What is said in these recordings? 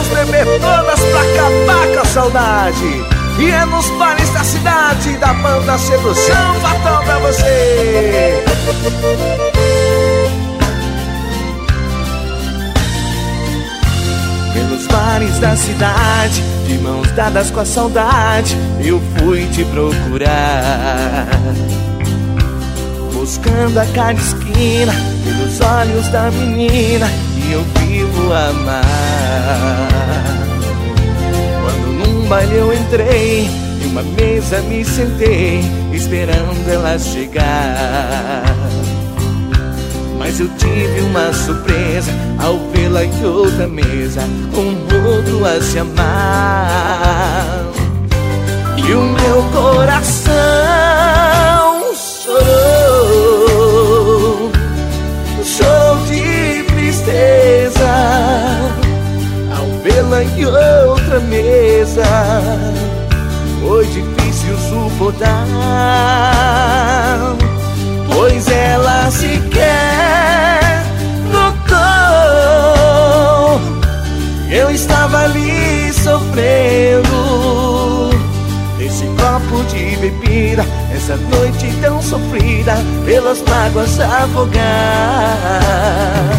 Vamos beber todas pra acabar com a saudade. E é nos bares da cidade, da banda Sedução Fatal pra você. Pelos bares da cidade, de mãos dadas com a saudade, eu fui te procurar, buscando a cada esquina, pelos olhos da menina que eu vivo amar. Quando num baile eu entrei, em uma mesa me sentei, esperando ela chegar. Mas eu tive uma surpresa ao vê-la em outra mesa, com outro a se amar. E o meu coração chorou, chorou de tristeza ao vê-la em outra mesa. Foi difícil suportar, pois ela sequer notou. Eu estava ali sofrendo esse copo de bebida, essa noite tão sofrida, pelas mágoas afogar.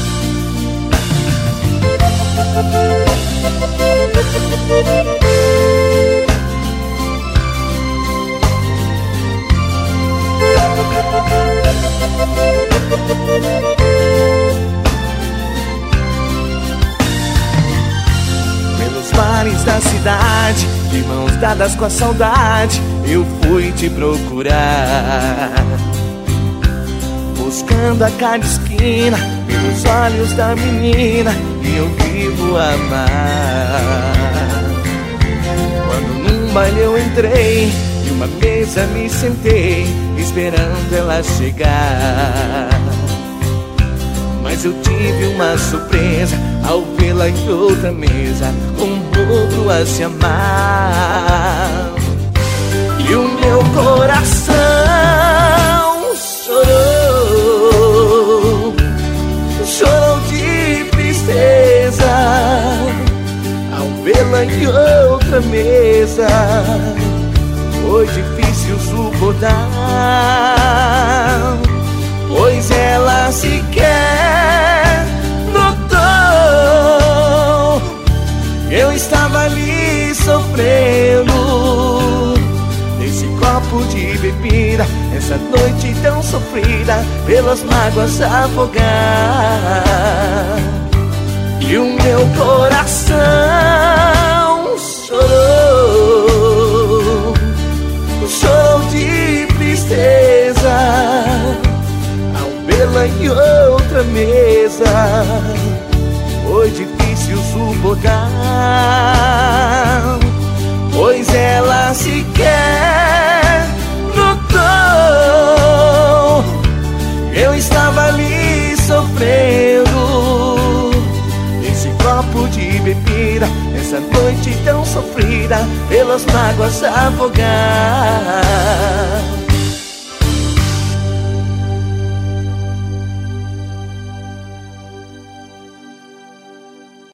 Pelos bares da cidade, de mãos dadas com a saudade, eu fui te procurar, buscando a cada esquina, pelos olhos da menina que eu vivo amar. Quando num baile eu entrei, em uma mesa me sentei, esperando ela chegar. Mas eu tive uma surpresa ao vê-la em outra mesa, com outro a se amar. E o meu coração chorou, chorou de tristeza ao vê-la em outra mesa. Foi difícil suportar, pois ela sequer notou. Eu estava ali sofrendo nesse copo de bebida, essa noite tão sofrida, pelas mágoas afogar. E o meu coração chorou, chorou de tristeza ao vê-la em outra mesa. Foi difícil suportar, pois ela sequer notou. Eu estava ali sofrendo esse copo de bebida, essa noite tão sofrida, pelas mágoas afogar.